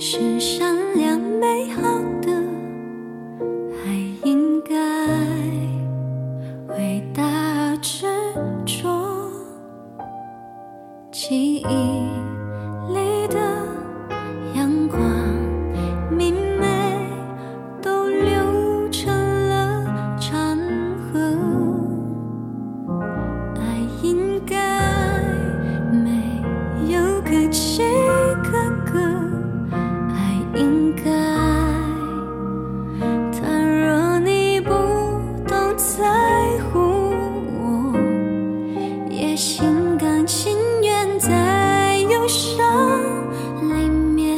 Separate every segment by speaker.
Speaker 1: 是善良美好的，还应该伟大而执着。记忆里的阳光明媚都流成了长河，爱应该没有可期可歌，爱应该倘若你不懂在乎我，也心甘情愿在忧伤里面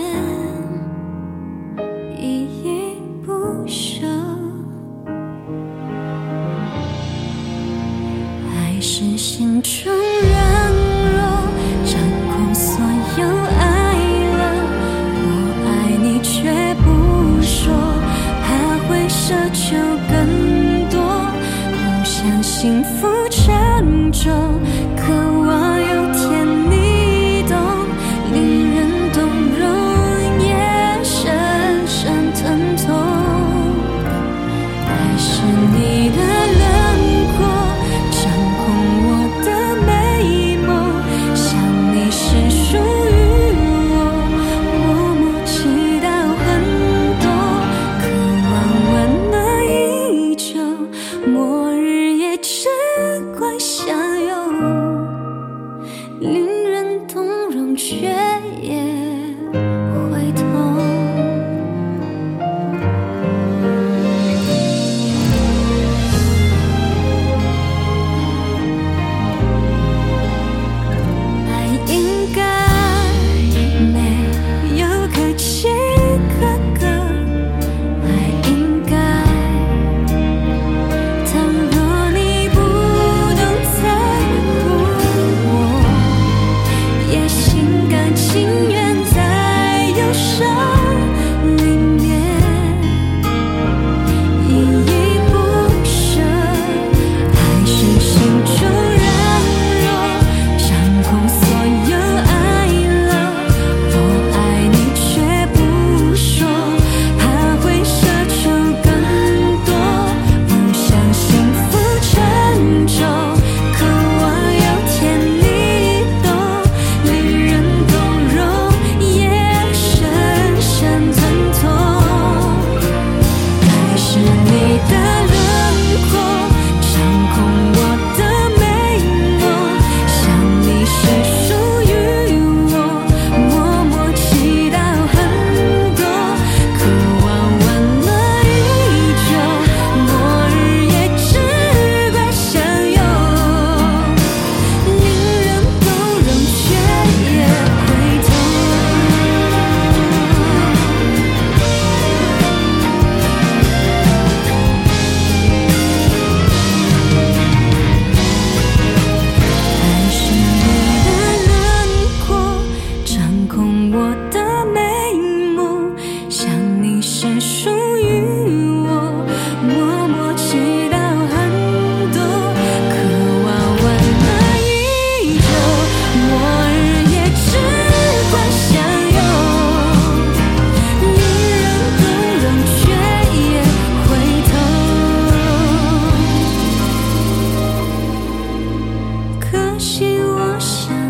Speaker 1: 依依不舍。爱是心中软弱，掌控所有爱了，我爱你却不说，怕会奢求更多，不想幸福沉重，渴望有天你懂，令人动容，也深深疼痛。爱是你的轮廓，掌控我的美梦，想你是属于我，默默祈祷很多，渴望温暖依旧，末日也只管相拥，令人动容却也会痛。爱应该没有可期可歌，爱应该倘若你不懂在乎我，也心甘情愿在忧伤里面依依不舍。爱是心中软弱，掌控所有爱了，我爱你却不说，怕会奢求更多，不想幸福沉重，渴望有天你懂，令人动容，也深深疼痛。爱是你的轮廓，掌控我的美梦，想你是属于我，默默祈祷很多，渴望温暖依旧，末日也只管相拥，令人动容却也会痛。爱是你的轮廓，掌控我的美梦，想你是属于我，默默祈祷很多，渴望温暖依旧，末日也只管相拥，令人动容却也会痛。可惜我想